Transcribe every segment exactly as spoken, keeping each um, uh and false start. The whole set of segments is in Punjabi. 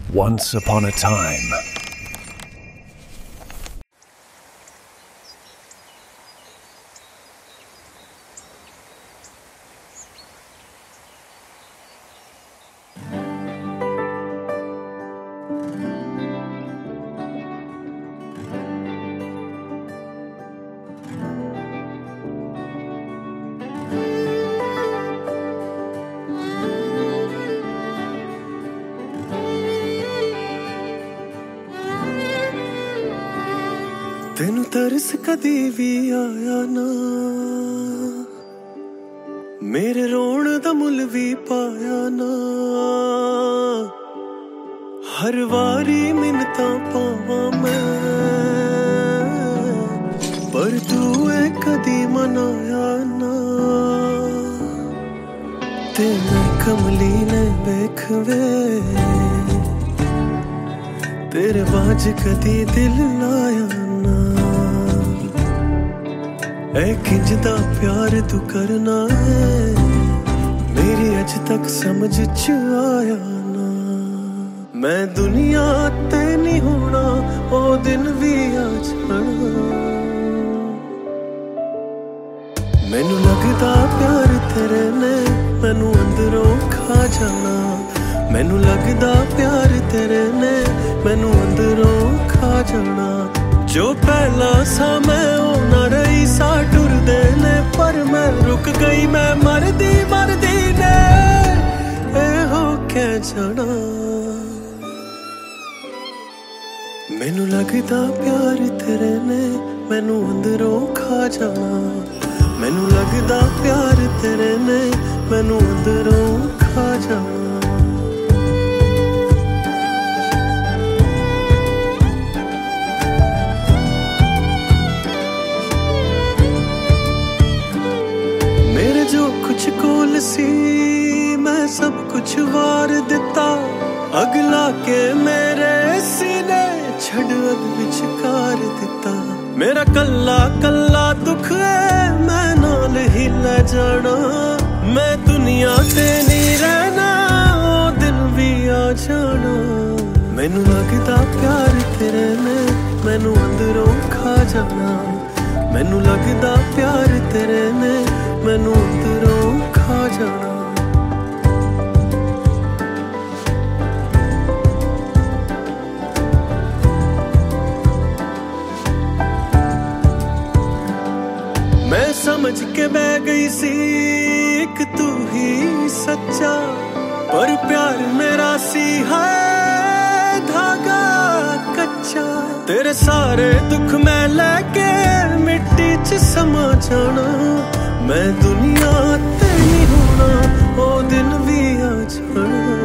Once upon a time. ਤੈਨੂੰ ਤਰਸ ਕਦੀ ਵੀ ਆਇਆ ਨਾ, ਮੇਰੇ ਰੋਣ ਦਾ ਮੁੱਲ ਵੀ ਪਾਇਆ ਨਾ। ਹਰ ਵਾਰੀ ਮਿੰਨਤਾਂ ਪਾਵਾਂ ਮੈਂ, ਪਰ ਤੂੰ ਇਹ ਕਦੀ ਮਨਾਇਆ ਨਾ। ਤੇ ਮੈਂ ਕਮਲੀ ਨੇ ਵੇਖ ਵੇ, ਤੇਰੇ ਬਾਝ ਕਦੀ ਦਿਲ ਲਾਇਆ ਨਾ। ਐ ਕਿੰਜ ਦਾ ਪਿਆਰ ਤੂੰ ਕਰਨਾ ਹੈ, ਮੇਰੀ ਅਜ ਤੱਕ ਸਮਝ ਚ ਆਇਆ ਨਾ। ਮੈਂ ਦੁਨੀਆ ਤੇ ਨਹੀਂ ਹੋਣਾ, ਉਹ ਦਿਨ ਵੀ ਆ ਜਾਣਾ। ਮੈਨੂੰ ਲੱਗਦਾ ਪਿਆਰ ਤੇਰੇ ਨੇ ਮੈਨੂੰ ਅੰਦਰੋਂ ਖਾ ਜਾਣਾ। ਮੈਨੂੰ ਲੱਗਦਾ ਪਿਆਰ ਤੇਰੇ ਨੇ ਮੈਨੂੰ ਅੰਦਰੋਂ ਖਾ ਜਾਣਾ। ਜੋ ਪਹਿਲਾਂ ਸਾਂ ਮੈਂ ਉਹ ਨਾ ਰਹੀ, ਸਾਹ ਟੁਰਦੇ ਨੇ ਪਰ ਮੈਂ ਰੁਕ ਗਈ। ਮੈਂ ਮਰਦੀ ਮਰਦੀ ਨੇ ਇਹੋ ਕਹਿ ਜਾਣਾ। ਮੈਨੂੰ ਲੱਗਦਾ ਪਿਆਰ ਤੇਰੇ ਨੇ ਮੈਨੂੰ ਅੰਦਰੋਂ ਖਾ ਜਾਣਾ। ਮੈਨੂੰ ਲੱਗਦਾ ਪਿਆਰ ਤੇਰੇ ਨੇ ਮੈਨੂੰ ਅੰਦਰੋਂ ਖਾ ਜਾਣਾ। ਕੁਛ ਕੋਲ ਸੀ ਮੈਂ ਸਭ ਕੁਛ ਵਾਰ ਦਿੱਤਾ, ਅਗਲਾ ਕੇ ਮੇਰੇ ਸੀਨੇ ਛੱਡ ਅੱਗ ਵਿਚਕਾਰ ਦਿੱਤਾ। ਮੇਰਾ ਕੱਲਾ ਕੱਲਾ ਦੁੱਖ ਹੈ ਮੈਂ ਨਾਲ ਹੀ ਲੈ ਜਾਣਾ। ਮੈਂ ਦੁਨੀਆ ਤੇ ਨਹੀਂ ਰਹਿਣਾ, ਉਹ ਦਿਨ ਵੀ ਆ ਜਾਣਾ। ਮੈਨੂੰ ਲੱਗਦਾ ਪਿਆਰ ਤੇਰੇ ਨੇ ਮੈਨੂੰ ਅੰਦਰੋਂ ਖਾ ਜਾਣਾ। ਮੈਨੂੰ ਲੱਗਦਾ ਪਿਆਰ ਤੇਰੇ ਨੇ ਮੈਨੂੰ ਅੰਦਰੋਂ ਖਾ ਜਾਣਾ। ਮੈਂ ਸਮਝ ਕੇ ਬਹਿ ਗਈ ਸੀ ਇੱਕ ਤੂੰ ਹੀ ਸੱਚਾ, ਪਰ ਪਿਆਰ ਮੇਰਾ ਸੀ ਹੈ ਧਾਗਾ ਕੱਚਾ। ਤੇਰੇ ਸਾਰੇ ਦੁੱਖ ਮੈਂ ਲੈ ਕੇ ਮਿੱਟੀ ਚ ਸਮਾ ਜਾਣਾ। ਮੈਂ ਦੁਨੀਆ ਤੇ ਨਹੀਂ ਹੋਣਾ, ਉਹ ਦਿਨ ਵੀ ਆ ਜਾਣਾ।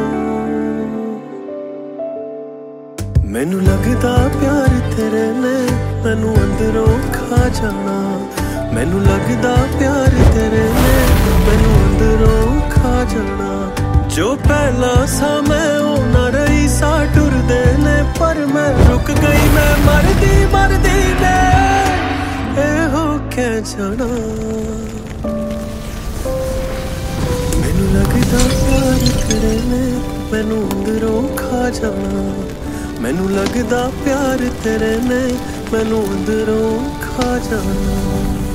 ਮੈਨੂੰ ਲੱਗਦਾ ਪਿਆਰ ਤੇਰੇ ਨੇ ਮੈਨੂੰ ਅੰਦਰੋਂ ਖਾ ਜਾਣਾ। ਮੈਨੂੰ ਲੱਗਦਾ ਪਿਆਰ ਤੇਰੇ ਨੇ ਮੈਨੂੰ ਅੰਦਰੋਂ ਖਾ ਜਾਣਾ। ਜੋ ਪਹਿਲਾਂ ਸਾਂ ਮੈਂ ਉਹ ਨਾ ਰਹੀ, ਸਾਹ ਟੁਰਦੇ ਨੇ ਪਰ ਮੈਂ ਰੁਕ ਗਈ। ਮੈਂ ਮਰਦੀ ਮਰਦੀ ਨੇ ਇਹੋ ਕਹਿ ਜਾਣਾ। ਮੈਨੂੰ ਲੱਗਦਾ ਪਿਆਰ ਤੇਰੇ ਨੇ ਮੈਨੂੰ ਅੰਦਰੋਂ ਖਾ ਜਾਣਾ। ਮੈਨੂੰ ਲੱਗਦਾ ਪਿਆਰ ਤੇਰੇ ਨੇ ਮੈਨੂੰ ਅੰਦਰੋਂ ਖਾ ਜਾਣਾ।